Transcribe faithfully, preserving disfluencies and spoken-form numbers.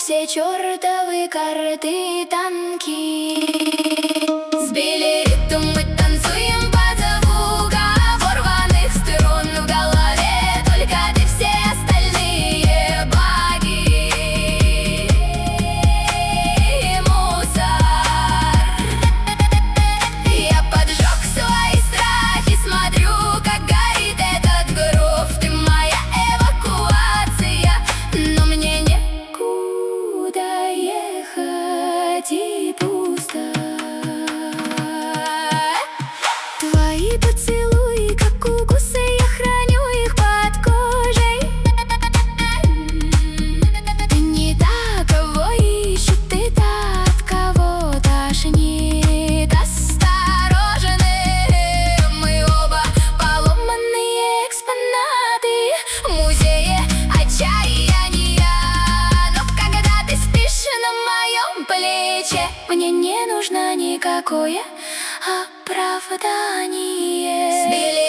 все чертовы карты танки. Сбили ритм, мы танцуем под звуком порванных струн в голове. Только ты, все остальные баги и мусор. Я поджег свои страхи, смотрю, как горит этот грув. Ты моя эвакуация, но мне некуда ехать и пусто. Твои поцелуи, как укусы, я храню их под кожей. Ты не та, кого ищут, ты та, от кого тошнит. Осторожны, мы оба поломанные экспонаты в музее отчаяния. Но когда ты спишь на моем плече, мне не нужно никакое оправдание. Сбили